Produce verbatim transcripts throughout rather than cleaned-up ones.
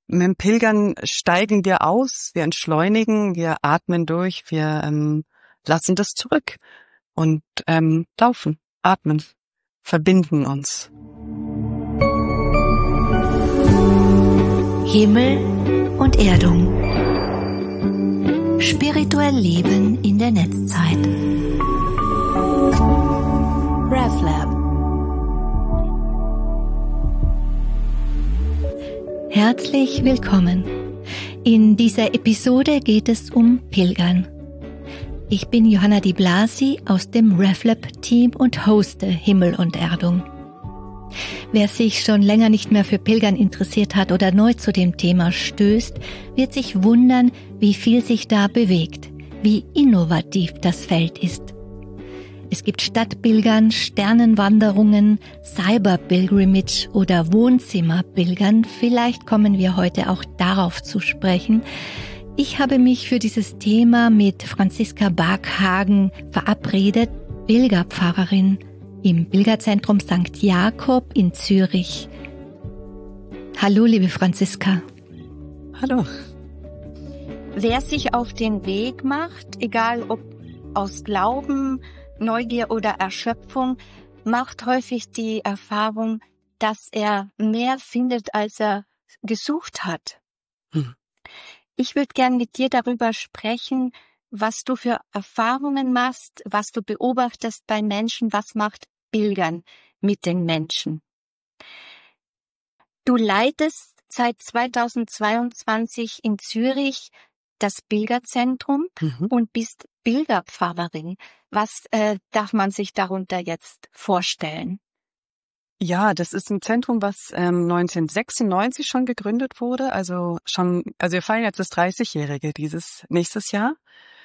mit dem Pilgern steigen wir aus, wir entschleunigen, wir atmen durch, wir ähm, lassen das zurück und ähm, laufen, atmen, verbinden uns. Himmel und Erdung. Spirituell Leben in der Netzzeit. RevLab. Herzlich willkommen. In dieser Episode geht es um Pilgern. Ich bin Johanna Di Blasi aus dem RevLab-Team und hoste Himmel und Erdung. Wer sich schon länger nicht mehr für Pilgern interessiert hat oder neu zu dem Thema stößt, wird sich wundern, wie viel sich da bewegt, wie innovativ das Feld ist. Es gibt Stadtpilgern, Sternenwanderungen, Cyberpilgrimage oder Wohnzimmerpilgern. Vielleicht kommen wir heute auch darauf zu sprechen. Ich habe mich für dieses Thema mit Franziska Barkhagen verabredet, Pilgerpfarrerin im Pilgerzentrum Sankt Jakob in Zürich. Hallo, liebe Franziska. Hallo. Wer sich auf den Weg macht, egal ob aus Glauben, Neugier oder Erschöpfung, macht häufig die Erfahrung, dass er mehr findet, als er gesucht hat. Hm. Ich würde gern mit dir darüber sprechen, was du für Erfahrungen machst, was du beobachtest bei Menschen, was macht Pilgern mit den Menschen. Du leitest seit zweitausendzweiundzwanzig in Zürich das Pilgerzentrum mhm. und bist Pilgerpfarrerin. Was äh, darf man sich darunter jetzt vorstellen? Ja, das ist ein Zentrum, was ähm, neunzehnhundertsechsundneunzig schon gegründet wurde. Also schon, also wir feiern jetzt das dreißigjährige dieses nächstes Jahr.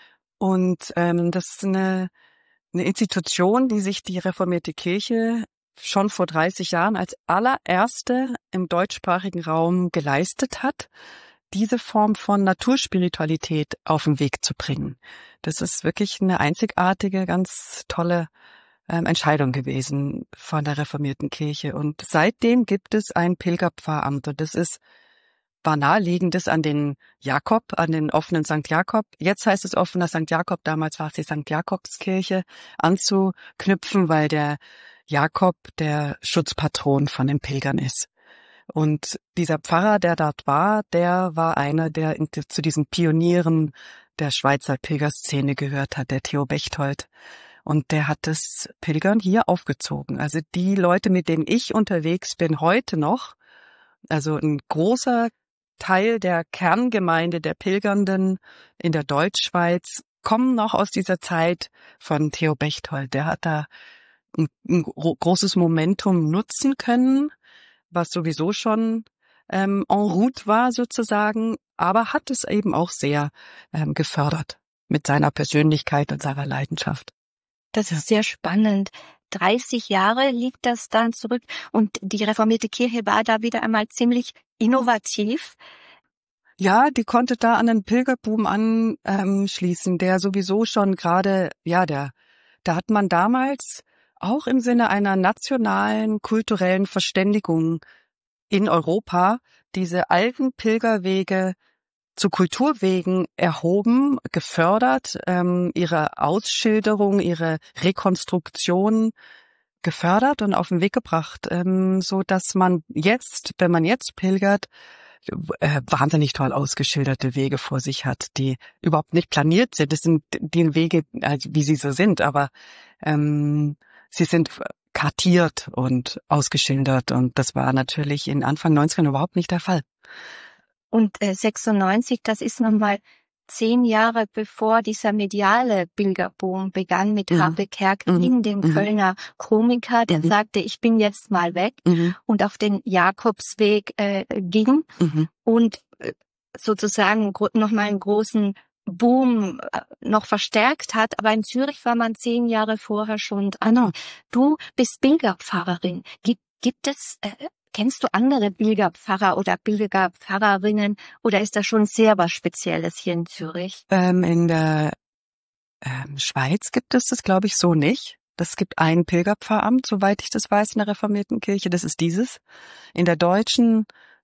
Und ähm, das ist eine, eine Institution, die sich die reformierte Kirche schon vor dreißig Jahren als allererste im deutschsprachigen Raum geleistet hat, diese Form von Naturspiritualität auf den Weg zu bringen. Das ist wirklich eine einzigartige, ganz tolle ähm, Entscheidung gewesen von der reformierten Kirche. Und seitdem gibt es ein Pilgerpfarramt. Und das ist war naheliegendes an den Jakob, an den offenen Sankt Jakob. Jetzt heißt es offener Sankt Jakob, damals war es die Sankt Jakobskirche, anzuknüpfen, weil der Jakob der Schutzpatron von den Pilgern ist. Und dieser Pfarrer, der dort war, der war einer, der zu diesen Pionieren der Schweizer Pilgerszene gehört hat, der Theo Bechtold. Und der hat das Pilgern hier aufgezogen. Also die Leute, mit denen ich unterwegs bin, heute noch, also ein großer Teil der Kerngemeinde der Pilgernden in der Deutschschweiz, kommen noch aus dieser Zeit von Theo Bechtold. Der hat da ein, ein großes Momentum nutzen können, was sowieso schon ähm, en route war sozusagen, aber hat es eben auch sehr ähm, gefördert mit seiner Persönlichkeit und seiner Leidenschaft. Das ist sehr spannend. dreißig Jahre liegt das dann zurück und die reformierte Kirche war da wieder einmal ziemlich innovativ. Ja, die konnte da an den Pilgerboom anschließen, der sowieso schon gerade, ja, der, da hat man damals auch im Sinne einer nationalen, kulturellen Verständigung in Europa diese alten Pilgerwege zu Kulturwegen erhoben, gefördert, ähm, ihre Ausschilderung, ihre Rekonstruktion gefördert und auf den Weg gebracht, ähm, so dass man jetzt, wenn man jetzt pilgert, äh, wahnsinnig toll ausgeschilderte Wege vor sich hat, die überhaupt nicht planiert sind. Das sind die Wege, also wie sie so sind, aber ähm, sie sind kartiert und ausgeschildert und das war natürlich in Anfang neunziger überhaupt nicht der Fall. Und äh, sechsundneunzig, das ist nochmal zehn Jahre bevor dieser mediale Pilgerboom begann mit mhm. Habe Kerkeling, mhm. dem mhm. Kölner Komiker, der mhm. sagte, ich bin jetzt mal weg mhm. und auf den Jakobsweg äh, ging mhm. und äh, sozusagen gro- nochmal einen großen Boom äh, noch verstärkt hat. Aber in Zürich war man zehn Jahre vorher schon dran. Du bist Pilgerpfarrerin. Gibt, gibt es... Äh, Kennst du andere Pilgerpfarrer oder Pilgerpfarrerinnen oder ist das schon sehr was Spezielles hier in Zürich? Ähm, in der ähm, Schweiz gibt es das, glaube ich, so nicht. Es gibt ein Pilgerpfarramt, soweit ich das weiß, in der reformierten Kirche. Das ist dieses. In der deutschen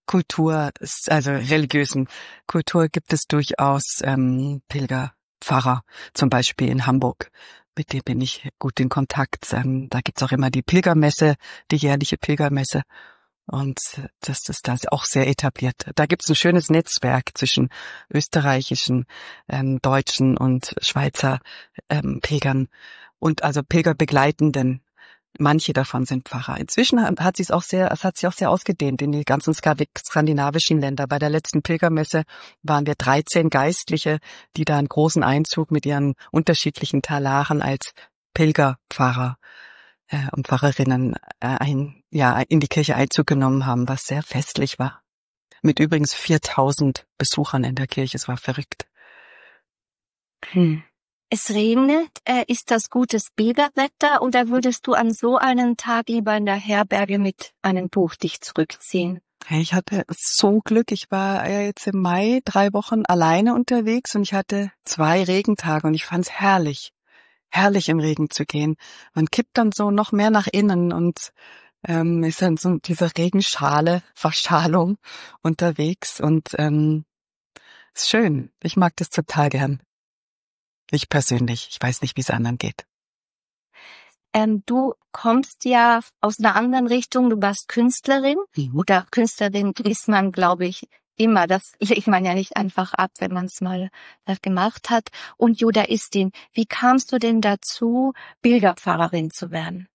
Kultur, also religiösen Kultur gibt es durchaus ähm, Pilgerpfarrer, zum Beispiel in Hamburg. Mit dem bin ich gut in Kontakt. Ähm, da gibt's auch immer die Pilgermesse, die jährliche Pilgermesse. Und das ist da auch sehr etabliert. Da gibt's ein schönes Netzwerk zwischen österreichischen, ähm, deutschen und Schweizer ähm, Pilgern und also Pilgerbegleitenden. Manche davon sind Pfarrer. Inzwischen hat sich auch sehr, es hat sich auch sehr ausgedehnt in die ganzen skandinavischen Länder. Bei der letzten Pilgermesse waren wir dreizehn Geistliche, die da einen großen Einzug mit ihren unterschiedlichen Talaren als Pilgerpfarrer äh, und Pfarrerinnen äh, ein, ja, in die Kirche Einzug genommen haben, was sehr festlich war. Mit übrigens viertausend Besuchern in der Kirche. Es war verrückt. Hm. Es regnet, äh, ist das gutes Pilgerwetter oder würdest du an so einem Tag lieber in der Herberge mit einem Buch dich zurückziehen? Ich hatte so Glück, ich war ja jetzt im Mai drei Wochen alleine unterwegs und ich hatte zwei Regentage und ich fand's herrlich, herrlich im Regen zu gehen. Man kippt dann so noch mehr nach innen und ähm, ist dann so diese Regenschale, Verschalung unterwegs und ähm, ist schön. Ich mag das total gern. Ich persönlich. Ich weiß nicht, wie es anderen geht. Ähm, du kommst ja aus einer anderen Richtung. Du warst Künstlerin. Mhm. Oder Künstlerin ist man, glaube ich, immer. Das legt man ja nicht einfach ab, wenn man es mal gemacht hat. Und Judaistin, wie kamst du denn dazu, Pilgerpfarrerin zu werden?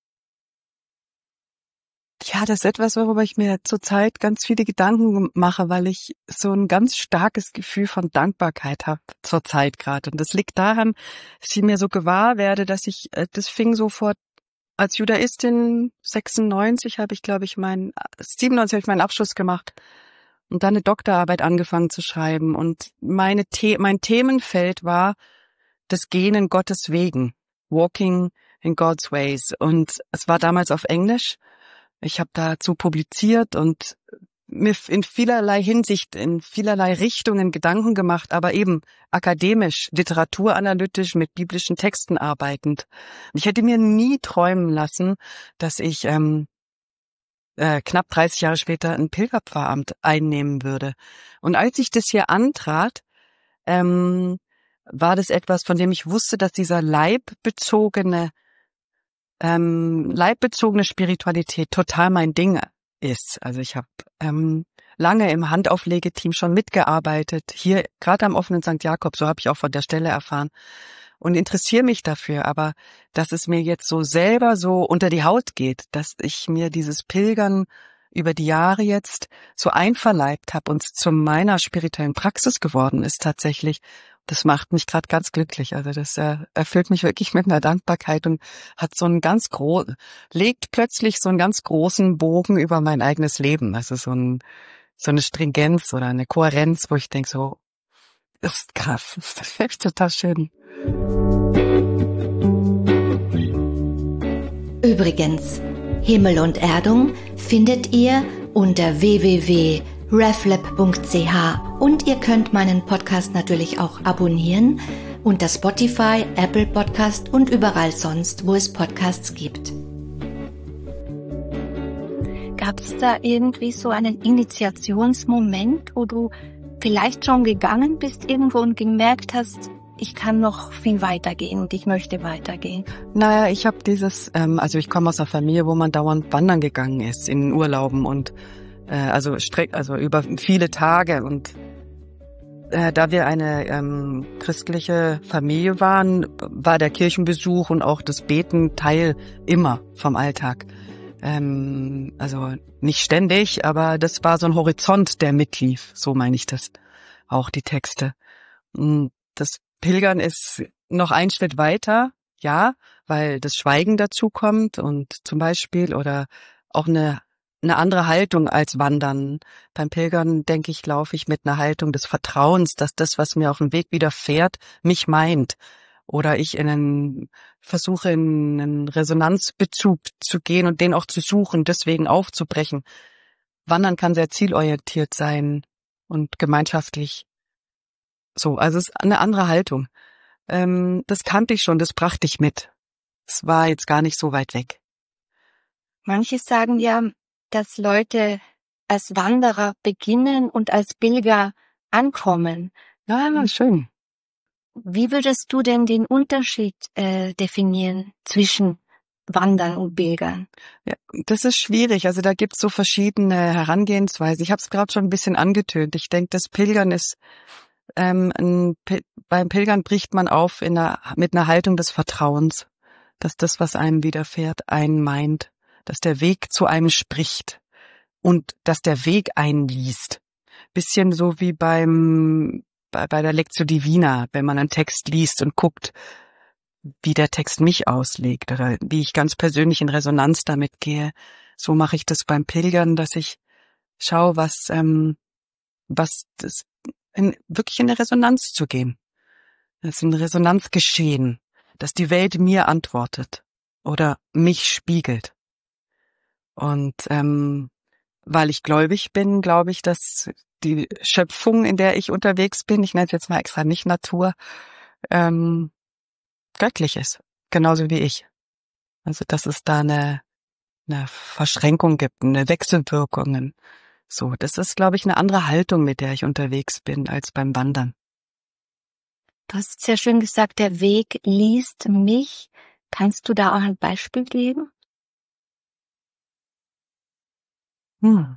Ja, das ist etwas, worüber ich mir zurzeit ganz viele Gedanken mache, weil ich so ein ganz starkes Gefühl von Dankbarkeit habe zurzeit gerade. Und das liegt daran, dass ich mir so gewahr werde, dass ich, das fing so vor, als Judaistin sechsundneunzig habe ich, glaube ich, meinen, siebenundneunzig habe ich meinen Abschluss gemacht und dann eine Doktorarbeit angefangen zu schreiben. Und meine The- mein Themenfeld war das Gehen in Gottes Wegen, Walking in God's Ways. Und es war damals auf Englisch. Ich habe dazu publiziert und mir in vielerlei Hinsicht, in vielerlei Richtungen Gedanken gemacht, aber eben akademisch, literaturanalytisch, mit biblischen Texten arbeitend. Ich hätte mir nie träumen lassen, dass ich ähm, äh, knapp dreißig Jahre später ein Pilgerpfarramt einnehmen würde. Und als ich das hier antrat, ähm, war das etwas, von dem ich wusste, dass dieser leibbezogene Ähm, leibbezogene Spiritualität total mein Ding ist. Also ich habe ähm, lange im Handauflegeteam schon mitgearbeitet, hier gerade am offenen Sankt Jakob, so habe ich auch von der Stelle erfahren und interessiere mich dafür, aber dass es mir jetzt so selber so unter die Haut geht, dass ich mir dieses Pilgern über die Jahre jetzt so einverleibt habe und zu meiner spirituellen Praxis geworden ist tatsächlich. Das macht mich gerade ganz glücklich. Also das äh, erfüllt mich wirklich mit einer Dankbarkeit und hat so einen ganz groß, legt plötzlich so einen ganz großen Bogen über mein eigenes Leben. Also so ein so eine Stringenz oder eine Kohärenz, wo ich denke so, das ist krass, das ist total schön. Übrigens, Himmel und Erdung findet ihr unter w w w punkt reflab punkt c h und ihr könnt meinen Podcast natürlich auch abonnieren unter Spotify, Apple Podcast und überall sonst, wo es Podcasts gibt. Gab es da irgendwie so einen Initiationsmoment, wo du vielleicht schon gegangen bist irgendwo und gemerkt hast, ich kann noch viel weitergehen und ich möchte weitergehen? Naja, ich habe dieses, ähm, also ich komme aus einer Familie, wo man dauernd wandern gegangen ist in Urlauben und äh, also streck, also über viele Tage und äh, da wir eine ähm, christliche Familie waren, war der Kirchenbesuch und auch das Beten Teil immer vom Alltag. Ähm, also nicht ständig, aber das war so ein Horizont, der mitlief, so meine ich das, auch die Texte. Und das Pilgern ist noch ein Schritt weiter, ja, weil das Schweigen dazu kommt und zum Beispiel oder auch eine eine andere Haltung als Wandern. Beim Pilgern, denke ich, laufe ich mit einer Haltung des Vertrauens, dass das, was mir auf dem Weg widerfährt, mich meint. Oder ich in einen versuche, in einen Resonanzbezug zu gehen und den auch zu suchen, deswegen aufzubrechen. Wandern kann sehr zielorientiert sein und gemeinschaftlich. So, also es ist eine andere Haltung. Ähm, das kannte ich schon, das brachte ich mit. Es war jetzt gar nicht so weit weg. Manche sagen ja, dass Leute als Wanderer beginnen und als Pilger ankommen. Ja, schön. Wie würdest du denn den Unterschied äh, definieren zwischen Wandern und Pilgern? Ja, das ist schwierig. Also da gibt's so verschiedene Herangehensweisen. Ich habe es gerade schon ein bisschen angetönt. Ich denke, das Pilgern ist ähm, ein, beim Pilgern bricht man auf in einer, mit einer Haltung des Vertrauens, dass das, was einem widerfährt, einen meint, dass der Weg zu einem spricht und dass der Weg einen liest. Bisschen so wie beim bei, bei der Lectio Divina, wenn man einen Text liest und guckt, wie der Text mich auslegt oder wie ich ganz persönlich in Resonanz damit gehe. So mache ich das beim Pilgern, dass ich schaue, was ähm, was das in, wirklich in eine Resonanz zu gehen. Das ist ein Resonanzgeschehen, dass die Welt mir antwortet oder mich spiegelt. Und ähm, weil ich gläubig bin, glaube ich, dass die Schöpfung, in der ich unterwegs bin, ich nenne es jetzt mal extra nicht Natur, ähm, göttlich ist, genauso wie ich. Also dass es da eine, eine Verschränkung gibt, eine Wechselwirkungen. So, das ist, glaube ich, eine andere Haltung, mit der ich unterwegs bin, als beim Wandern. Du hast sehr schön gesagt, der Weg liest mich. Kannst du da auch ein Beispiel geben? Hm.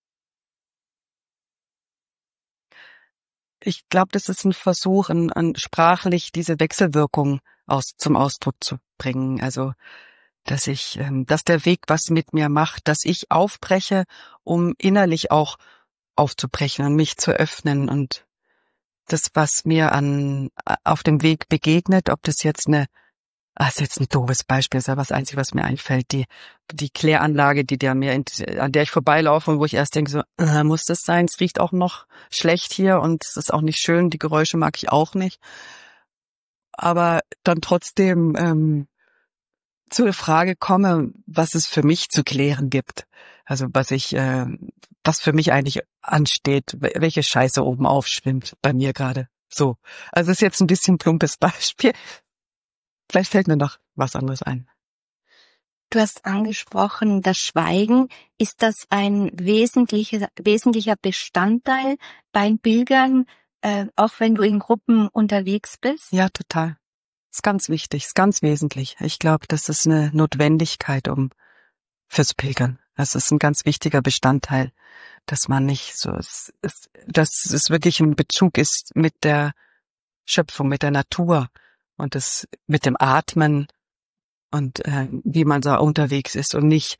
Ich glaube, das ist ein Versuch, an, an sprachlich diese Wechselwirkung aus, zum Ausdruck zu bringen. Also, dass ich, ähm, dass der Weg was mit mir macht, dass ich aufbreche, um innerlich auch aufzubrechen und mich zu öffnen und das, was mir an auf dem Weg begegnet, ob das jetzt eine, ah, ist jetzt ein doofes Beispiel, ist aber das Einzige, was mir einfällt, die die Kläranlage, die der mir, in, an der ich vorbeilaufe und wo ich erst denke, so, äh, muss das sein? Es riecht auch noch schlecht hier und es ist auch nicht schön, die Geräusche mag ich auch nicht. Aber dann trotzdem ähm, zur Frage komme, was es für mich zu klären gibt. Also was ich, äh, was für mich eigentlich ansteht, welche Scheiße oben aufschwimmt bei mir gerade. So. Also ist jetzt ein bisschen plumpes Beispiel. Vielleicht fällt mir noch was anderes ein. Du hast angesprochen, das Schweigen. Ist das ein wesentlicher, wesentlicher Bestandteil beim Pilgern, äh, auch wenn du in Gruppen unterwegs bist? Ja, total. Ist ganz wichtig, ist ganz wesentlich. Ich glaube, das ist eine Notwendigkeit um fürs Pilgern. Das ist ein ganz wichtiger Bestandteil, dass man nicht so, es ist, dass es wirklich ein Bezug ist mit der Schöpfung, mit der Natur und das mit dem Atmen und äh, wie man da unterwegs ist und nicht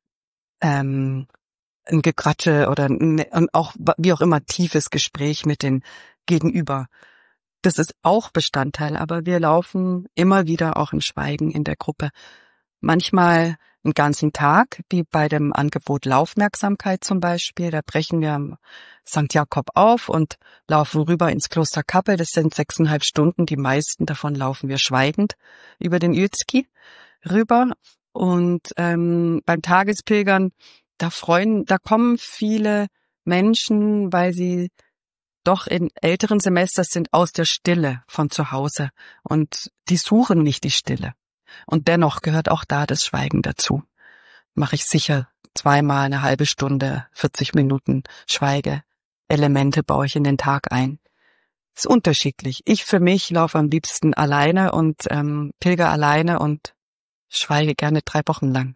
ähm, ein Gequatsche oder ein, und auch wie auch immer tiefes Gespräch mit den Gegenüber. Das ist auch Bestandteil, aber wir laufen immer wieder auch im Schweigen in der Gruppe. Manchmal einen ganzen Tag, wie bei dem Angebot Laufmerksamkeit zum Beispiel. Da brechen wir am Sankt Jakob auf und laufen rüber ins Kloster Kappel. Das sind sechseinhalb Stunden. Die meisten davon laufen wir schweigend über den Ötzki rüber. Und ähm, beim Tagespilgern, da freuen, da kommen viele Menschen, weil sie doch in älteren Semesters sind aus der Stille von zu Hause und die suchen nicht die Stille. Und dennoch gehört auch da das Schweigen dazu. Mache ich sicher zweimal eine halbe Stunde, vierzig Minuten Schweigeelemente baue ich in den Tag ein. Ist unterschiedlich. Ich für mich laufe am liebsten alleine und ähm, pilger alleine und schweige gerne drei Wochen lang.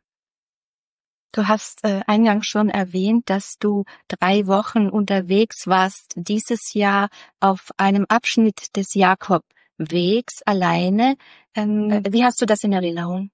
Du hast äh, eingangs schon erwähnt, dass du drei Wochen unterwegs warst, dieses Jahr auf einem Abschnitt des Jakobwegs alleine. Ähm, äh, wie hast du das in Erinnerung?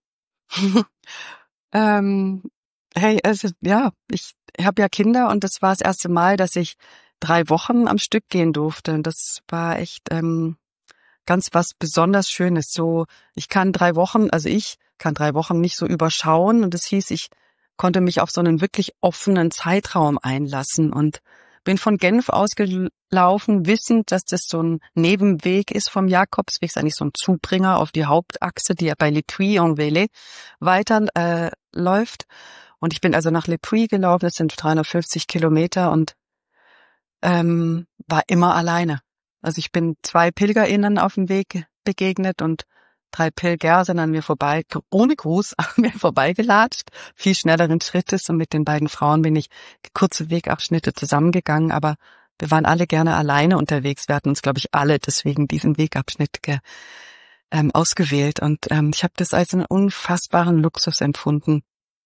ähm, hey, also ja, ich habe ja Kinder und das war das erste Mal, dass ich drei Wochen am Stück gehen durfte. Und das war echt ähm, ganz was besonders Schönes. So, ich kann drei Wochen, also ich kann drei Wochen nicht so überschauen und das hieß, ich konnte mich auf so einen wirklich offenen Zeitraum einlassen und bin von Genf ausgelaufen, wissend, dass das so ein Nebenweg ist vom Jakobsweg, ist eigentlich so ein Zubringer auf die Hauptachse, die ja bei Le Puy-en-Velay weiter äh, läuft. Und ich bin also nach Le Puy gelaufen, das sind dreihundertfünfzig Kilometer und ähm, war immer alleine. Also ich bin zwei PilgerInnen auf dem Weg begegnet und drei Pilger sind an mir vorbei, ohne Gruß, an mir vorbeigelatscht, viel schnelleren Schrittes, und mit den beiden Frauen bin ich kurze Wegabschnitte zusammengegangen, aber wir waren alle gerne alleine unterwegs. Wir hatten uns, glaube ich, alle deswegen diesen Wegabschnitt ge, ähm, ausgewählt, und ähm, ich habe das als einen unfassbaren Luxus empfunden.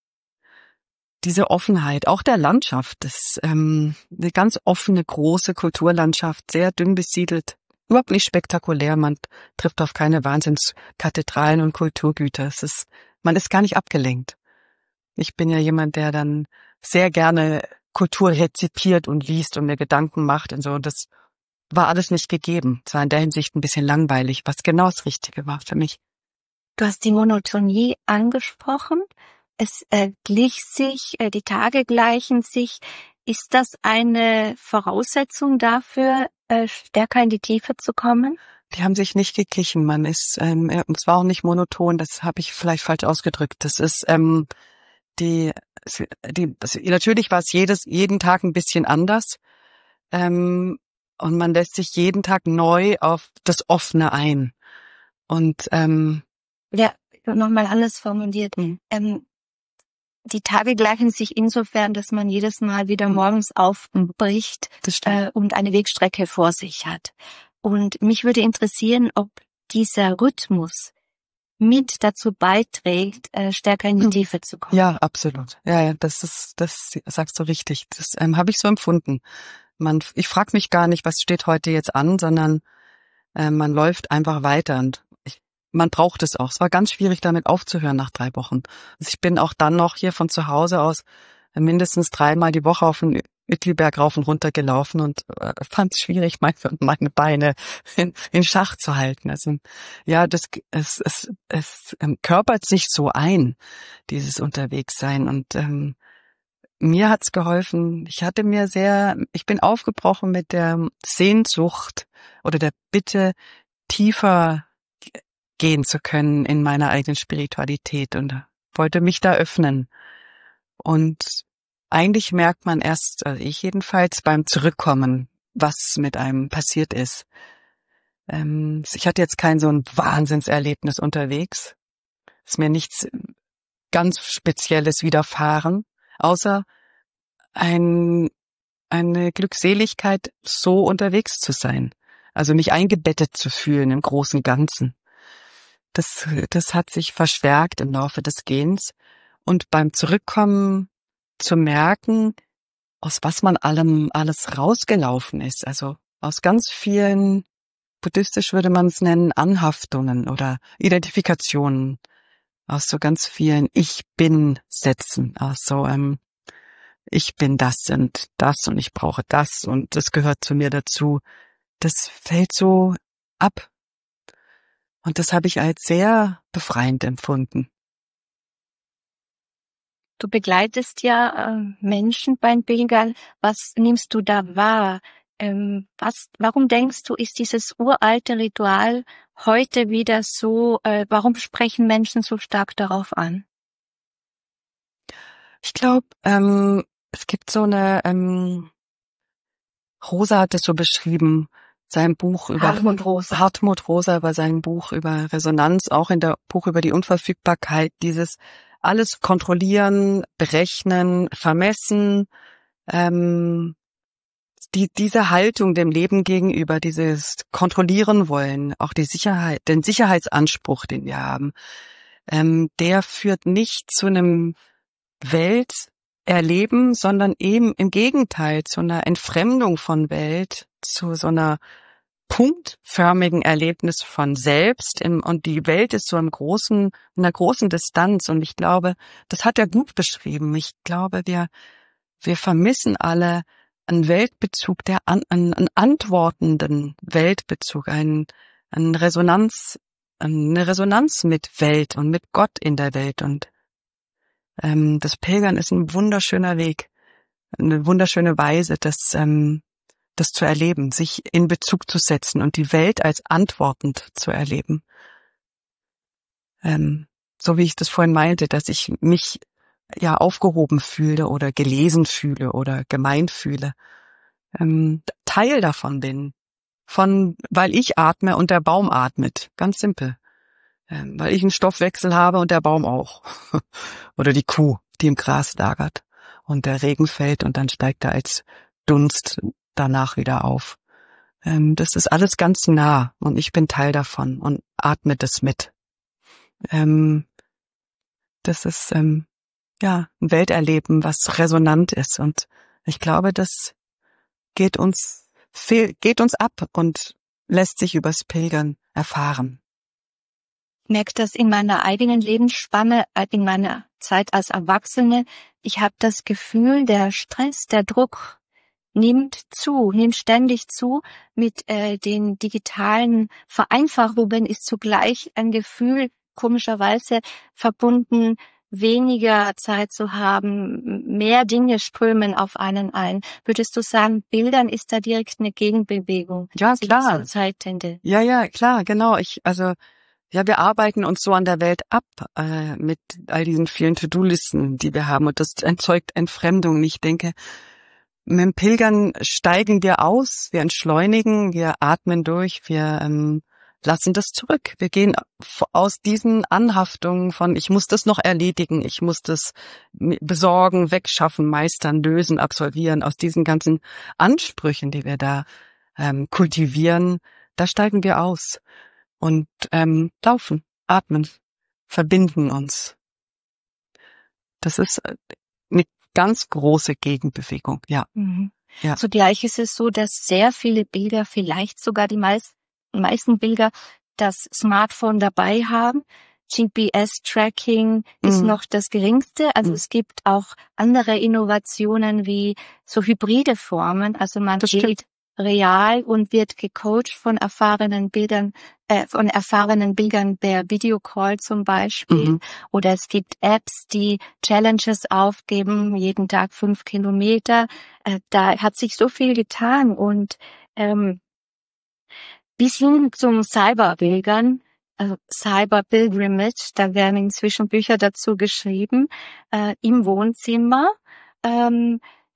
Diese Offenheit, auch der Landschaft, das ähm, eine ganz offene, große Kulturlandschaft, sehr dünn besiedelt, überhaupt nicht spektakulär. Man trifft auf keine Wahnsinnskathedralen und Kulturgüter. Es ist, man ist gar nicht abgelenkt. Ich bin ja jemand, der dann sehr gerne Kultur rezipiert und liest und mir Gedanken macht und so. Das war alles nicht gegeben. Es war in der Hinsicht ein bisschen langweilig, was genau das Richtige war für mich. Du hast die Monotonie angesprochen. Es äh, glich sich, äh, die Tage gleichen sich. Ist das eine Voraussetzung dafür, äh, stärker in die Tiefe zu kommen? Die haben sich nicht geglichen. Man ist, ähm, es war auch nicht monoton. Das habe ich vielleicht falsch ausgedrückt. Das ist ähm, die, die. Das, natürlich war es jedes jeden Tag ein bisschen anders, ähm, und man lässt sich jeden Tag neu auf das Offene ein. Und ähm, ja, nochmal anders formuliert. Mhm. Ähm, Die Tage gleichen sich insofern, dass man jedes Mal wieder morgens aufbricht äh, und eine Wegstrecke vor sich hat. Und mich würde interessieren, ob dieser Rhythmus mit dazu beiträgt, äh, stärker in die Tiefe zu kommen. Ja, absolut. Ja, ja, das ist, das sagst du richtig. Das ähm, habe ich so empfunden. Man, ich frage mich gar nicht, was steht heute jetzt an, sondern äh, man läuft einfach weiter, und man braucht es auch. Es war ganz schwierig, damit aufzuhören nach drei Wochen. Also ich bin auch dann noch hier von zu Hause aus mindestens dreimal die Woche auf den Uetliberg rauf und runter gelaufen und äh, fand es schwierig, meine, meine Beine in, in Schach zu halten. Also ja, das es es es ähm, körpert sich so ein, dieses Unterwegssein, und ähm, mir hat's geholfen. Ich hatte mir sehr, ich bin aufgebrochen mit der Sehnsucht oder der Bitte, tiefer gehen zu können in meiner eigenen Spiritualität, und wollte mich da öffnen. Und eigentlich merkt man erst, also ich jedenfalls, beim Zurückkommen, was mit einem passiert ist. Ähm, ich hatte jetzt kein so ein Wahnsinnserlebnis unterwegs. Ist mir nichts ganz Spezielles widerfahren, außer ein, eine Glückseligkeit, so unterwegs zu sein. Also mich eingebettet zu fühlen im großen Ganzen. Das, das hat sich verstärkt im Laufe des Gehens. Und beim Zurückkommen zu merken, aus was man allem alles rausgelaufen ist. Also aus ganz vielen, buddhistisch würde man es nennen, Anhaftungen oder Identifikationen. Aus so ganz vielen Ich-Bin-Sätzen. Aus so, ähm, ich bin das und das und ich brauche das und das gehört zu mir dazu. Das fällt so ab. Und das habe ich als sehr befreiend empfunden. Du begleitest ja äh, Menschen beim Pilgern. Was nimmst du da wahr? Ähm, was, warum denkst du, ist dieses uralte Ritual heute wieder so, äh, warum sprechen Menschen so stark darauf an? Ich glaube, ähm, es gibt so eine, ähm, Rosa hat es so beschrieben, sein Buch über Hartmut Rosa. Hartmut Rosa über sein Buch über Resonanz, auch in der Buch über die Unverfügbarkeit, dieses alles kontrollieren, berechnen, vermessen, ähm, die diese Haltung dem Leben gegenüber, dieses kontrollieren wollen, auch die Sicherheit, den Sicherheitsanspruch, den wir haben, ähm, der führt nicht zu einem Welterleben, sondern eben im Gegenteil zu einer Entfremdung von Welt, zu so einer punktförmigen Erlebnis von selbst, im, und die Welt ist so im großen, in einer großen Distanz, und ich glaube, das hat er gut beschrieben. Ich glaube, wir wir vermissen alle einen Weltbezug, der an, einen, einen antwortenden Weltbezug, einen, einen Resonanz, eine Resonanz mit Welt und mit Gott in der Welt, und ähm, das Pilgern ist ein wunderschöner Weg, eine wunderschöne Weise, das ähm, das zu erleben, sich in Bezug zu setzen und die Welt als antwortend zu erleben. Ähm, so wie ich das vorhin meinte, dass ich mich ja aufgehoben fühle oder gelesen fühle oder gemeint fühle, ähm, Teil davon bin, von, weil ich atme und der Baum atmet, ganz simpel. ähm, weil ich einen Stoffwechsel habe und der Baum auch. Oder die Kuh, die im Gras lagert und der Regen fällt und dann steigt er als Dunst danach wieder auf. Ähm, das ist alles ganz nah und ich bin Teil davon und atme das mit. Ähm, das ist ähm, ja ein Welterleben, was resonant ist und ich glaube, das geht uns fehl, geht uns ab und lässt sich übers Pilgern erfahren. Ich merke das in meiner eigenen Lebensspanne, in meiner Zeit als Erwachsene. Ich habe das Gefühl, der Stress, der Druck nimmt zu, nimmt ständig zu. Mit äh, den digitalen Vereinfachungen ist zugleich ein Gefühl, komischerweise verbunden, weniger Zeit zu haben, mehr Dinge strömen auf einen ein. Würdest du sagen, Bildern ist da direkt eine Gegenbewegung? Ja, klar. Zeitende. Ja, ja, klar, genau. Ich, also, ja, wir arbeiten uns so an der Welt ab äh, mit all diesen vielen To-Do-Listen, die wir haben. Und das erzeugt Entfremdung. Und ich denke, mit dem Pilgern steigen wir aus, wir entschleunigen, wir atmen durch, wir ähm, lassen das zurück. Wir gehen aus diesen Anhaftungen von, ich muss das noch erledigen, ich muss das besorgen, wegschaffen, meistern, lösen, absolvieren, aus diesen ganzen Ansprüchen, die wir da ähm, kultivieren, da steigen wir aus und ähm, laufen, atmen, verbinden uns. Das ist eine ganz große Gegenbewegung, ja. Mhm. Ja. Zugleich ist es so, dass sehr viele Bilder, vielleicht sogar die meisten meisten Bilder, das Smartphone dabei haben. G P S-Tracking ist Mhm. noch das Geringste. Also Mhm. es gibt auch andere Innovationen wie so hybride Formen. Also man Das geht stimmt. real und wird gecoacht von erfahrenen Bildern, äh, von erfahrenen Bildern per Videocall zum Beispiel. Mhm. Oder es gibt Apps, die Challenges aufgeben, jeden Tag fünf Kilometer. Äh, da hat sich so viel getan und ähm, bis hin zum Cyberpilgern, also Cyberpilgrimage, da werden inzwischen Bücher dazu geschrieben, äh, im Wohnzimmer. Ähm,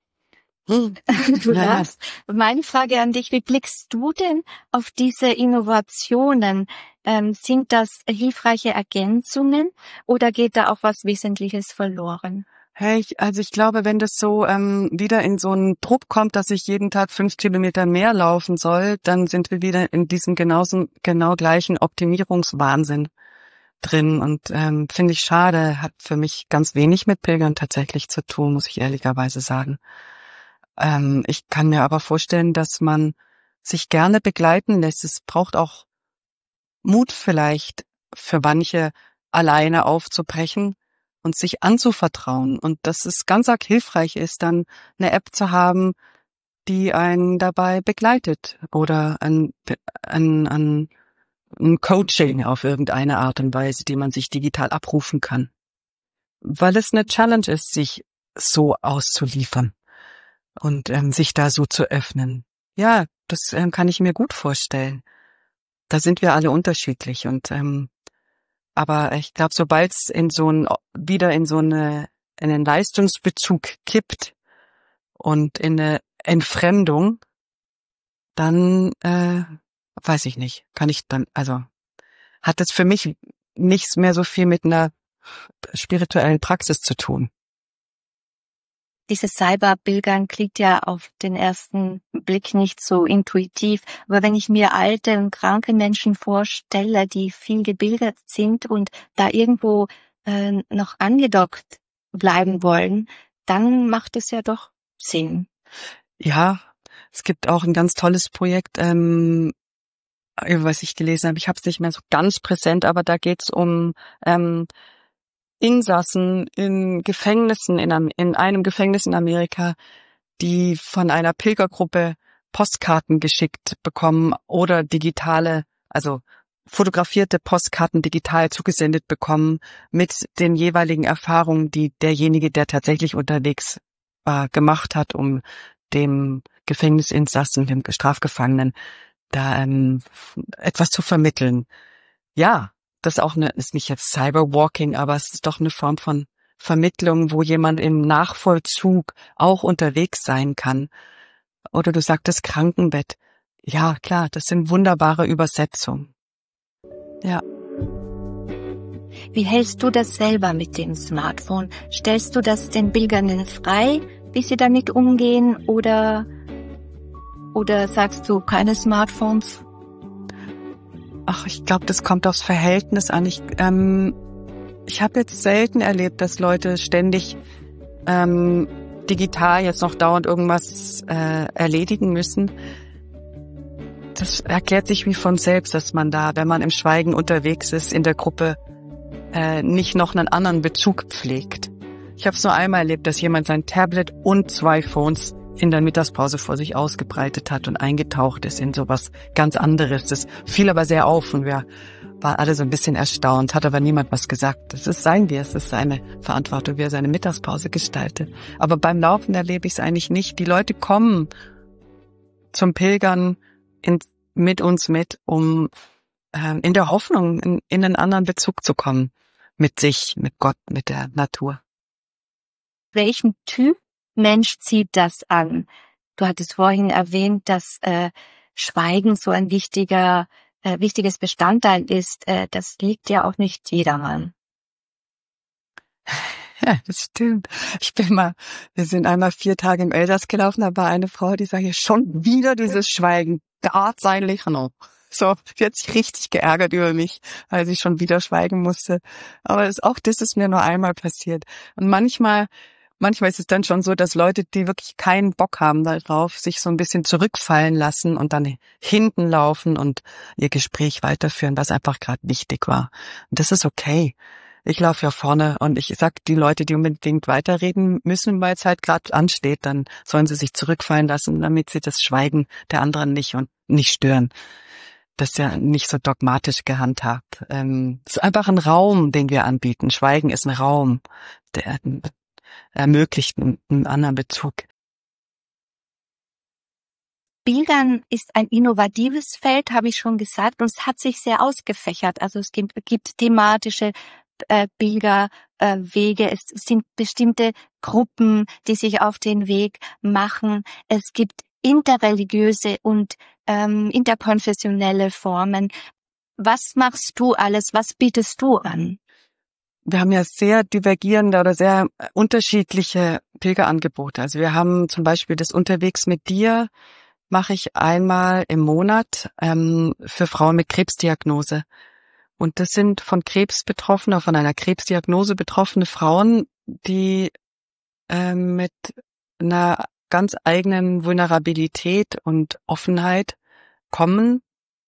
Hm. du Ja, ja. lachst. Meine Frage an dich, wie blickst du denn auf diese Innovationen? Ähm, sind das hilfreiche Ergänzungen oder geht da auch was Wesentliches verloren? Hey, ich, also ich glaube, wenn das so ähm, wieder in so einen Druck kommt, dass ich jeden Tag fünf Kilometer mehr laufen soll, dann sind wir wieder in diesem genauso, genau gleichen Optimierungswahnsinn drin. Und ähm, finde ich schade, hat für mich ganz wenig mit Pilgern tatsächlich zu tun, muss ich ehrlicherweise sagen. Ähm, ich kann mir aber vorstellen, dass man sich gerne begleiten lässt. Es braucht auch Mut vielleicht für manche, alleine aufzubrechen und sich anzuvertrauen. Und dass es ganz arg hilfreich ist, dann eine App zu haben, die einen dabei begleitet oder ein, ein, ein, ein Coaching auf irgendeine Art und Weise, die man sich digital abrufen kann. Weil es eine Challenge ist, sich so auszuliefern und ähm, sich da so zu öffnen. Ja, das ähm, kann ich mir gut vorstellen. Da sind wir alle unterschiedlich und ähm, aber ich glaube, sobald es in so ein wieder in so eine in einen Leistungsbezug kippt und in eine Entfremdung, dann äh, weiß ich nicht, kann ich dann also hat das für mich nichts mehr so viel mit einer spirituellen Praxis zu tun. Dieses Cyberpilgern klingt ja auf den ersten Blick nicht so intuitiv. Aber wenn ich mir alte und kranke Menschen vorstelle, die viel gebildet sind und da irgendwo äh, noch angedockt bleiben wollen, dann macht es ja doch Sinn. Ja, es gibt auch ein ganz tolles Projekt, ähm, was ich gelesen habe. Ich habe es nicht mehr so ganz präsent, aber da geht es um ähm, Insassen in Gefängnissen, in, in einem Gefängnis in Amerika, die von einer Pilgergruppe Postkarten geschickt bekommen oder digitale, also fotografierte Postkarten digital zugesendet bekommen mit den jeweiligen Erfahrungen, die derjenige, der tatsächlich unterwegs war, gemacht hat, um dem Gefängnisinsassen, dem Strafgefangenen, da ähm, etwas zu vermitteln. Ja, das ist auch eine, ist nicht jetzt Cyberwalking, aber es ist doch eine Form von Vermittlung, wo jemand im Nachvollzug auch unterwegs sein kann. Oder du sagtest Krankenbett. Ja, klar, das sind wunderbare Übersetzungen. Ja. Wie hältst du das selber mit dem Smartphone? Stellst du das den Pilgern frei, wie sie damit umgehen, oder, oder sagst du keine Smartphones? Ach, ich glaube, das kommt aufs Verhältnis an. Ich, ähm, ich habe jetzt selten erlebt, dass Leute ständig ähm, digital jetzt noch dauernd irgendwas äh, erledigen müssen. Das erklärt sich wie von selbst, dass man da, wenn man im Schweigen unterwegs ist, in der Gruppe äh, nicht noch einen anderen Bezug pflegt. Ich habe es nur einmal erlebt, dass jemand sein Tablet und zwei Phones in der Mittagspause vor sich ausgebreitet hat und eingetaucht ist in sowas ganz anderes. Das fiel aber sehr auf und wir waren alle so ein bisschen erstaunt, hat aber niemand was gesagt. Das ist sein wir, es ist seine Verantwortung, wie er seine Mittagspause gestaltet. Aber beim Laufen erlebe ich es eigentlich nicht. Die Leute kommen zum Pilgern in, mit uns mit, um äh, in der Hoffnung in, in einen anderen Bezug zu kommen. Mit sich, mit Gott, mit der Natur. Welchen Typ Mensch zieht das an? Du hattest vorhin erwähnt, dass äh, Schweigen so ein wichtiger, äh, wichtiges Bestandteil ist. Äh, das liegt ja auch nicht jedermann. Ja, das stimmt. Ich bin mal, wir sind einmal vier Tage im Elsass gelaufen, da war eine Frau, die sagte, schon wieder dieses Schweigen, Gott sei Lichno. So, die hat sich richtig geärgert über mich, weil sie schon wieder schweigen musste. Aber das, auch das ist mir nur einmal passiert. Und manchmal, manchmal ist es dann schon so, dass Leute, die wirklich keinen Bock haben darauf, sich so ein bisschen zurückfallen lassen und dann hinten laufen und ihr Gespräch weiterführen, was einfach gerade wichtig war. Und das ist okay. Ich laufe ja vorne und ich sag, die Leute, die unbedingt weiterreden müssen, weil es halt gerade ansteht, dann sollen sie sich zurückfallen lassen, damit sie das Schweigen der anderen nicht und nicht stören. Das ist ja nicht so dogmatisch gehandhabt. Ähm, es ist einfach ein Raum, den wir anbieten. Schweigen ist ein Raum, der ermöglicht einen, einen anderen Bezug. Pilgern ist ein innovatives Feld, habe ich schon gesagt, und es hat sich sehr ausgefächert. Also es gibt, gibt thematische äh, Pilgerwege, äh, es sind bestimmte Gruppen, die sich auf den Weg machen. Es gibt interreligiöse und ähm, interkonfessionelle Formen. Was machst du alles? Was bietest du an? Wir haben ja sehr divergierende oder sehr unterschiedliche Pilgerangebote. Also wir haben zum Beispiel das Unterwegs mit dir, mache ich einmal im Monat ähm, für Frauen mit Krebsdiagnose. Und das sind von Krebs betroffene, von einer Krebsdiagnose betroffene Frauen, die ähm, mit einer ganz eigenen Vulnerabilität und Offenheit kommen,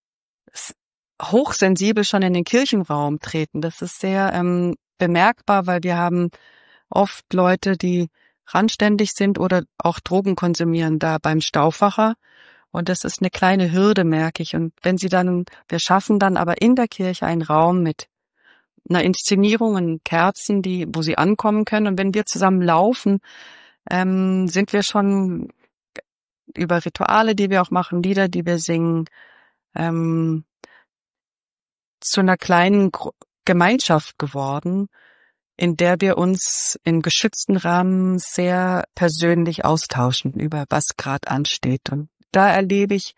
hochsensibel schon in den Kirchenraum treten. Das ist sehr ähm, bemerkbar, weil wir haben oft Leute, die randständig sind oder auch Drogen konsumieren, da beim Stauffacher. Und das ist eine kleine Hürde, merke ich. Und wenn sie dann, wir schaffen dann aber in der Kirche einen Raum mit einer Inszenierung und Kerzen, die, wo sie ankommen können. Und wenn wir zusammen laufen, ähm, sind wir schon über Rituale, die wir auch machen, Lieder, die wir singen, ähm, zu einer kleinen Gemeinschaft geworden, in der wir uns im geschützten Rahmen sehr persönlich austauschen über was gerade ansteht. Und da erlebe ich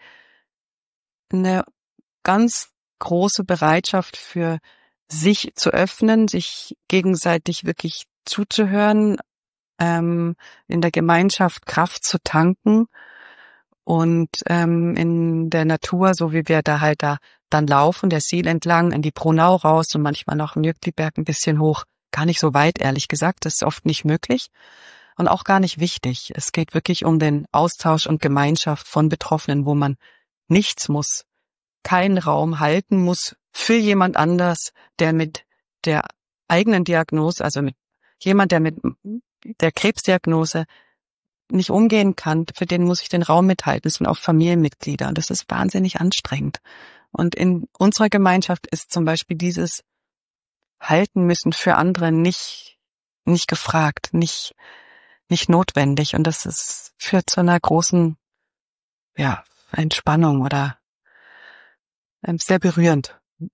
eine ganz große Bereitschaft für sich zu öffnen, sich gegenseitig wirklich zuzuhören, ähm, in der Gemeinschaft Kraft zu tanken und ähm, in der Natur, so wie wir da halt da dann laufen, der Siel entlang, in die Pronau raus und manchmal noch im Jügliberg ein bisschen hoch. Gar nicht so weit, ehrlich gesagt. Das ist oft nicht möglich und auch gar nicht wichtig. Es geht wirklich um den Austausch und Gemeinschaft von Betroffenen, wo man nichts muss, keinen Raum halten muss für jemand anders, der mit der eigenen Diagnose, also mit jemand, der mit der Krebsdiagnose nicht umgehen kann, für den muss ich den Raum mithalten. Das sind auch Familienmitglieder und das ist wahnsinnig anstrengend. Und in unserer Gemeinschaft ist zum Beispiel dieses Halten müssen für andere nicht nicht gefragt, nicht nicht notwendig. Und das ist führt zu einer großen ja Entspannung oder ähm, sehr berührend.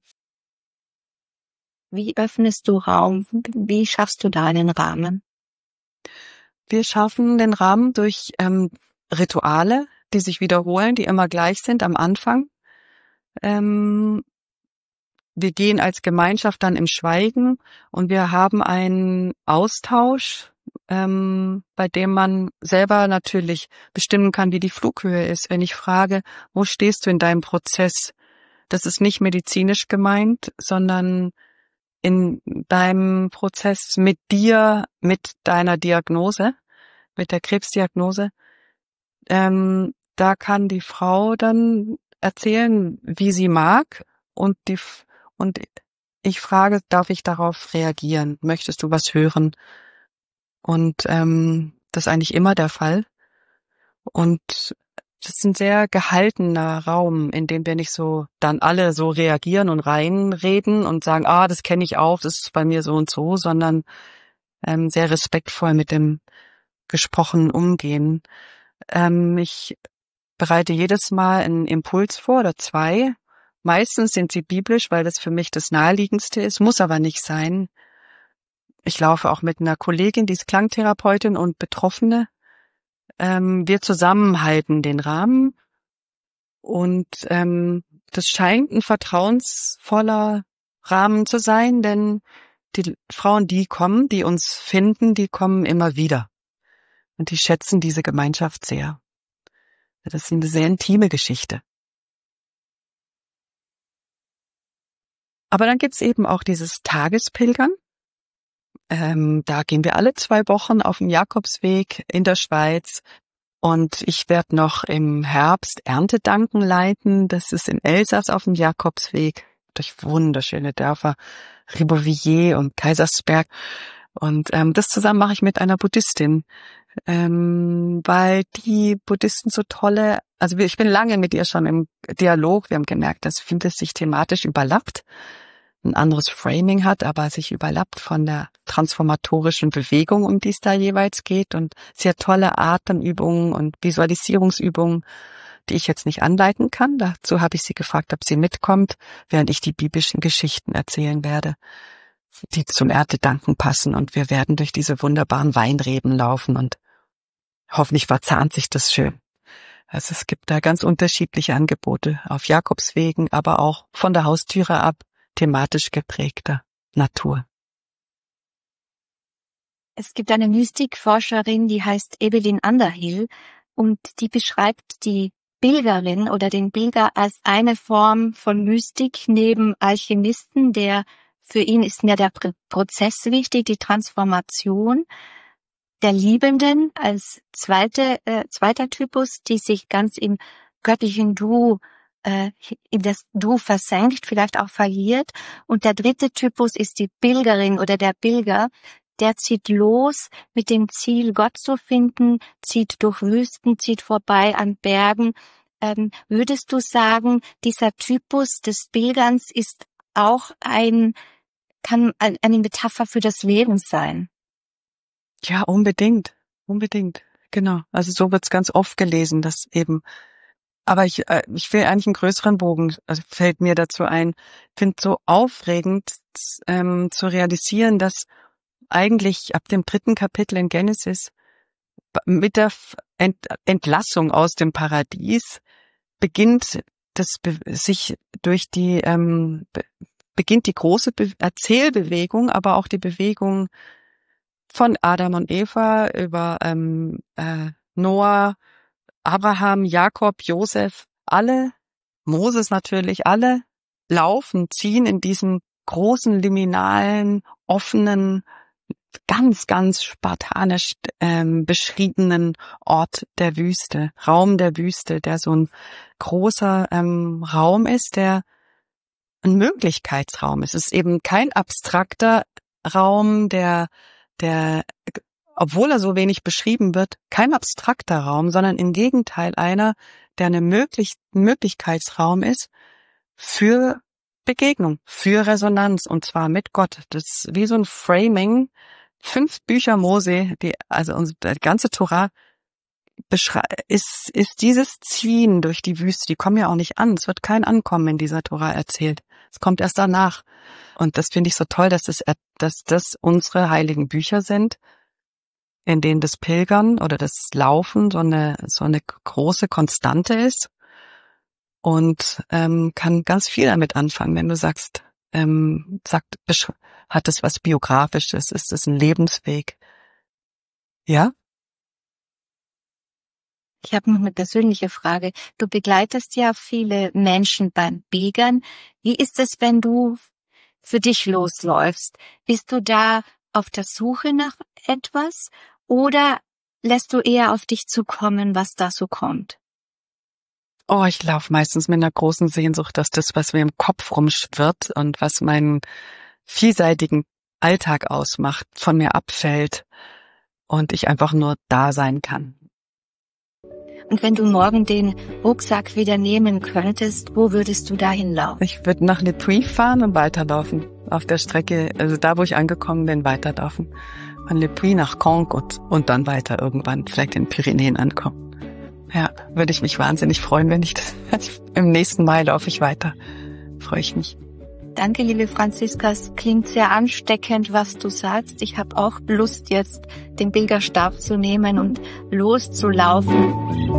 Wie öffnest du Raum? Wie schaffst du da einen Rahmen? Wir schaffen den Rahmen durch ähm, Rituale, die sich wiederholen, die immer gleich sind am Anfang. Ähm, wir gehen als Gemeinschaft dann im Schweigen und wir haben einen Austausch, ähm, bei dem man selber natürlich bestimmen kann, wie die Flughöhe ist. Wenn ich frage, wo stehst du in deinem Prozess? Das ist nicht medizinisch gemeint, sondern in deinem Prozess mit dir, mit deiner Diagnose, mit der Krebsdiagnose. Ähm, da kann die Frau dann erzählen, wie sie mag, und die und ich frage, darf ich darauf reagieren? Möchtest du was hören? Und ähm, das ist eigentlich immer der Fall. Und das ist ein sehr gehaltener Raum, in dem wir nicht so dann alle so reagieren und reinreden und sagen, ah, das kenne ich auch, das ist bei mir so und so, sondern ähm, sehr respektvoll mit dem Gesprochenen umgehen. Ähm, ich bereite jedes Mal einen Impuls vor oder zwei. Meistens sind sie biblisch, weil das für mich das Naheliegendste ist, muss aber nicht sein. Ich laufe auch mit einer Kollegin, die ist Klangtherapeutin und Betroffene. Ähm, wir zusammenhalten den Rahmen und ähm, das scheint ein vertrauensvoller Rahmen zu sein, denn die Frauen, die kommen, die uns finden, die kommen immer wieder und die schätzen diese Gemeinschaft sehr. Das ist eine sehr intime Geschichte. Aber dann gibt's eben auch dieses Tagespilgern. Ähm, da gehen wir alle zwei Wochen auf den Jakobsweg in der Schweiz. Und ich werde noch im Herbst Erntedanken leiten. Das ist in Elsass auf dem Jakobsweg durch wunderschöne Dörfer, Ribeauvillé und Kaisersberg. Und ähm, das zusammen mache ich mit einer Buddhistin, ähm, weil die Buddhisten so tolle, also ich bin lange mit ihr schon im Dialog. Wir haben gemerkt, dass vieles sich thematisch überlappt, ein anderes Framing hat, aber sich überlappt von der transformatorischen Bewegung, um die es da jeweils geht, und sehr tolle Atemübungen und Visualisierungsübungen, die ich jetzt nicht anleiten kann. Dazu habe ich sie gefragt, ob sie mitkommt, während ich die biblischen Geschichten erzählen werde, die zum Erntedanken passen, und wir werden durch diese wunderbaren Weinreben laufen und hoffentlich verzahnt sich das schön. Also es gibt da ganz unterschiedliche Angebote auf Jakobswegen, aber auch von der Haustüre ab, thematisch geprägter Natur. Es gibt eine Mystikforscherin, die heißt Evelyn Underhill, und die beschreibt die Pilgerin oder den Pilger als eine Form von Mystik neben Alchemisten, der für ihn ist mir der Prozess wichtig, die Transformation der Liebenden als zweite, äh, zweiter Typus, die sich ganz im göttlichen Du, äh, in das Du versenkt, vielleicht auch verliert. Und der dritte Typus ist die Pilgerin oder der Pilger, der zieht los mit dem Ziel, Gott zu finden, zieht durch Wüsten, zieht vorbei an Bergen. Ähm, würdest du sagen, dieser Typus des Pilgerns ist auch ein, kann eine Metapher für das Leben sein? Ja, unbedingt, unbedingt, genau. Also so wird's ganz oft gelesen, dass eben, aber ich, äh, ich will eigentlich einen größeren Bogen, also fällt mir dazu ein, finde so aufregend ähm, zu realisieren, dass eigentlich ab dem dritten Kapitel in Genesis mit der Ent, Entlassung aus dem Paradies beginnt das sich durch die ähm, beginnt die große Be- Erzählbewegung, aber auch die Bewegung von Adam und Eva über ähm, äh, Noah, Abraham, Jakob, Josef, alle, Moses natürlich, alle laufen, ziehen in diesen großen, liminalen, offenen, ganz, ganz spartanisch ähm, beschriebenen Ort der Wüste, Raum der Wüste, der so ein großer ähm, Raum ist, der ein Möglichkeitsraum ist. Es ist eben kein abstrakter Raum, der der, obwohl er so wenig beschrieben wird, kein abstrakter Raum, sondern im Gegenteil einer, der eine Möglich- Möglichkeitsraum ist für Begegnung, für Resonanz, und zwar mit Gott. Das ist wie so ein Framing. Fünf Bücher Mose, die, also unsere ganze Tora beschrei- ist, ist dieses Ziehen durch die Wüste. Die kommen ja auch nicht an. Es wird kein Ankommen in dieser Tora erzählt. Es kommt erst danach. Und das finde ich so toll, dass das, dass das unsere heiligen Bücher sind, in denen das Pilgern oder das Laufen so eine, so eine große Konstante ist. Und ähm, kann ganz viel damit anfangen, wenn du sagst, ähm, sagt, hat es was Biografisches? Ist es ein Lebensweg? Ja? Ich habe noch eine persönliche Frage. Du begleitest ja viele Menschen beim Pilgern. Wie ist es, wenn du für dich losläufst? Bist du da auf der Suche nach etwas oder lässt du eher auf dich zukommen, was da so kommt? Oh, ich laufe meistens mit einer großen Sehnsucht, dass das, was mir im Kopf rumschwirrt und was meinen vielseitigen Alltag ausmacht, von mir abfällt und ich einfach nur da sein kann. Und wenn du morgen den Rucksack wieder nehmen könntest, wo würdest du dahin laufen? Ich würde nach Le Puy fahren und weiterlaufen. Auf der Strecke, also da, wo ich angekommen bin, weiterlaufen. Von Le Puy nach Conques und, und dann weiter irgendwann vielleicht in den Pyrenäen ankommen. Ja, würde ich mich wahnsinnig freuen, wenn ich das, im nächsten Mai laufe ich weiter. Freue ich mich. Danke, liebe Franziska. Es klingt sehr ansteckend, was du sagst. Ich habe auch Lust, jetzt den Pilgerstab zu nehmen und loszulaufen.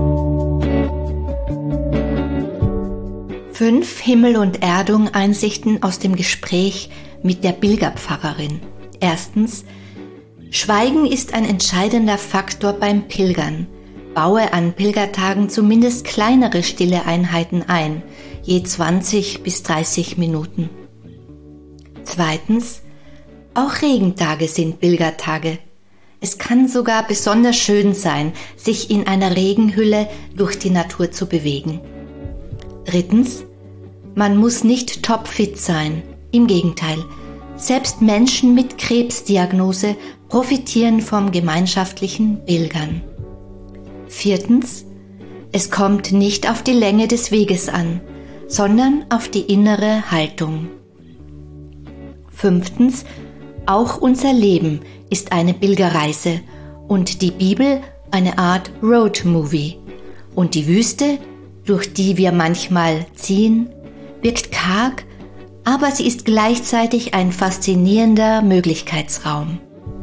Fünf Himmel- und Erdung-Einsichten aus dem Gespräch mit der Pilgerpfarrerin. Erstens: Schweigen ist ein entscheidender Faktor beim Pilgern. Baue an Pilgertagen zumindest kleinere stille Einheiten ein, je zwanzig bis dreißig Minuten. Zweitens: Auch Regentage sind Pilgertage. Es kann sogar besonders schön sein, sich in einer Regenhülle durch die Natur zu bewegen. Drittens: Man muss nicht topfit sein. Im Gegenteil, selbst Menschen mit Krebsdiagnose profitieren vom gemeinschaftlichen Pilgern. Viertens: Es kommt nicht auf die Länge des Weges an, sondern auf die innere Haltung. Fünftens: Auch unser Leben ist eine Pilgerreise und die Bibel eine Art Roadmovie. Und die Wüste, durch die wir manchmal ziehen, wirkt karg, aber sie ist gleichzeitig ein faszinierender Möglichkeitsraum.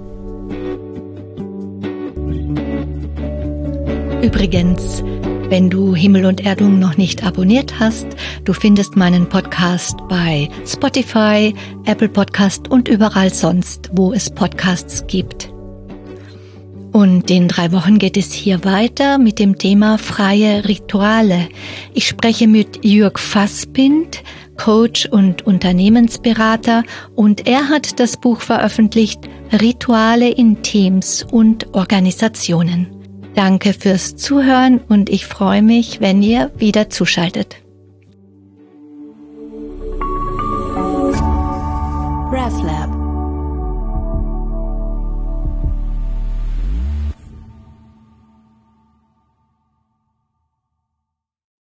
Übrigens, wenn du Himmel und Erdung noch nicht abonniert hast, du findest meinen Podcast bei Spotify, Apple Podcast und überall sonst, wo es Podcasts gibt. Und in drei Wochen geht es hier weiter mit dem Thema freie Rituale. Ich spreche mit Jörg Fassbind, Coach und Unternehmensberater, und er hat das Buch veröffentlicht, Rituale in Teams und Organisationen. Danke fürs Zuhören und ich freue mich, wenn ihr wieder zuschaltet. RefLab